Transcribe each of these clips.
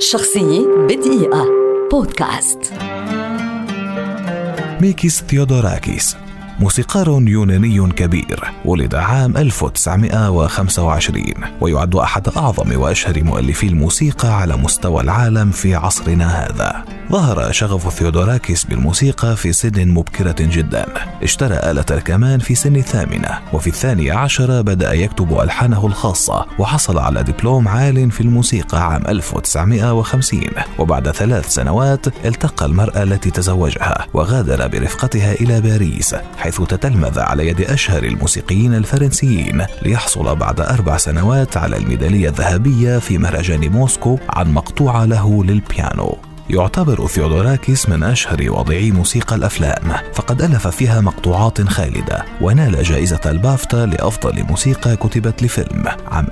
شخصية بدقيقة بودكاست. ميكيس ثيودوراكيس موسيقار يوناني كبير، ولد عام 1925 ويعد أحد أعظم وأشهر مؤلفي الموسيقى على مستوى العالم في عصرنا هذا. ظهر شغف ثيودوراكيس بالموسيقى في سن مبكرة جدا، اشترى آلة الكمان في سن 8، وفي 12 بدأ يكتب ألحانه الخاصة، وحصل على دبلوم عال في الموسيقى عام 1950. وبعد 3 سنوات التقى المرأة التي تزوجها وغادر برفقتها إلى باريس، حيث تتلمذ على يد أشهر الموسيقيين الفرنسيين، ليحصل بعد 4 سنوات على الميدالية الذهبية في مهرجان موسكو عن مقطوعة له للبيانو. يعتبر ثيودوراكيس من أشهر واضعي موسيقى الأفلام، فقد ألف فيها مقطوعات خالدة، ونال جائزة البافتا لأفضل موسيقى كتبت لفيلم عام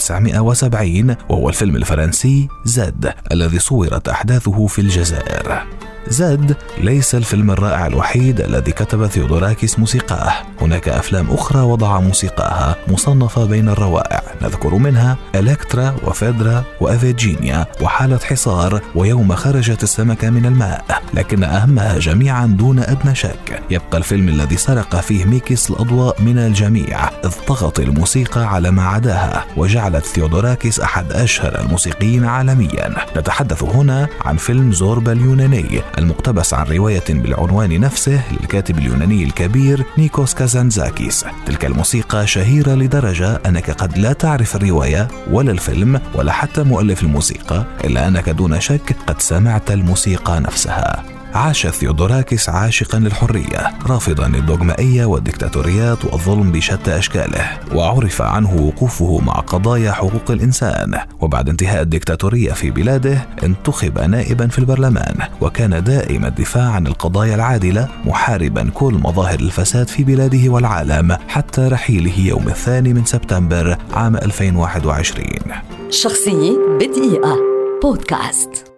1970، وهو الفيلم الفرنسي زد الذي صورت أحداثه في الجزائر. زد ليس الفيلم الرائع الوحيد الذي كتب ثيودوراكيس موسيقاه، هناك أفلام أخرى وضع موسيقاها مصنفة بين الروائع، نذكر منها إلكترا وفيدرا وأفيجينيا وحالة حصار ويوم خرجت السمكة من الماء. لكن أهمها جميعا دون أدنى شك يبقى الفيلم الذي سرق فيه ميكيس الأضواء من الجميع، إذ طغت الموسيقى على ما عداها وجعلت ثيودوراكيس أحد أشهر الموسيقيين عالميا. نتحدث هنا عن فيلم زوربا اليوناني المقتبس عن رواية بالعنوان نفسه للكاتب اليوناني الكبير نيكوس كازانتزاكيس. تلك الموسيقى شهيرة لدرجة أنك قد لا تعرف الرواية ولا الفيلم ولا حتى مؤلف الموسيقى، إلا أنك دون شك قد سمعت الموسيقى نفسها. عاش ثيودوراكيس عاشقا للحرية، رافضا للدوغمائية والديكتاتوريات والظلم بشتى أشكاله، وعرف عنه وقوفه مع قضايا حقوق الإنسان. وبعد انتهاء الديكتاتورية في بلاده انتخب نائبا في البرلمان، وكان دائم الدفاع عن القضايا العادلة، محاربا كل مظاهر الفساد في بلاده والعالم، حتى رحيله يوم 2 سبتمبر عام 2021. شخصية بدقيقة بودكاست.